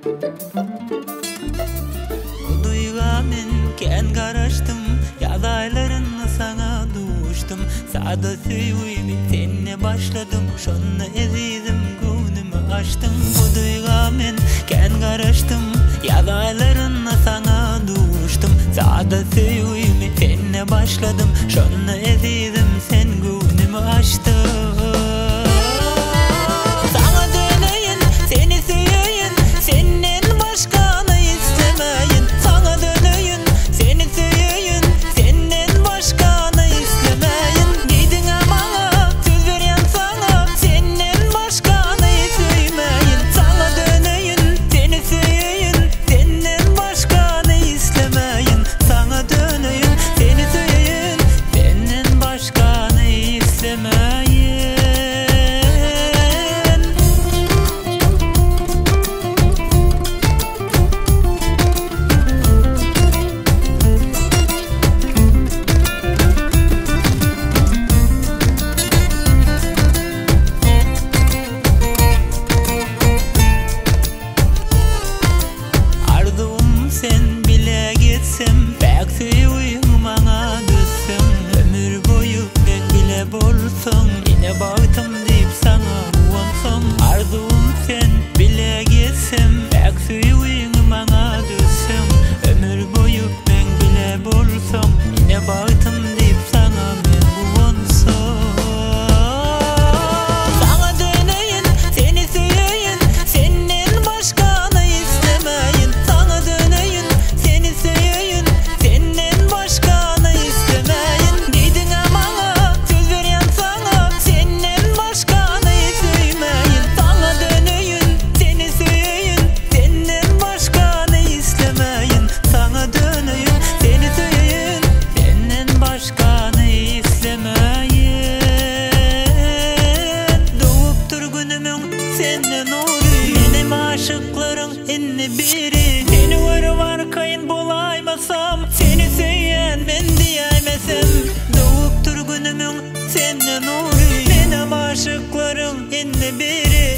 Bu duyga men ken garaştım, yadaylarını sana duştum. Sada süyüymi senne başladım, şonna ezizim günümü açtım. Bu duyga men ken garaştım, yadaylarını sana duştum. Sada süyüymi senne başladım, şonna ezizim sen günümü açtım. Sen bile gitsem, pek süyüyüm bana düşsem. Ömür boyu ben bile bolsam, yine baktım deyip sana uvansam. Arzum sen bile gitsem, pek süyüyüm bana düşsem. Ömür boyu ben bile bolsam, yine baktım deyip sana ben uvansam. Senden ori benim aşıklarım enne biri. Seni var kayın bulaymasam, seni söyleyen ben diyemesem. Doğup dur günümün senden ori benim aşıklarım enne biri.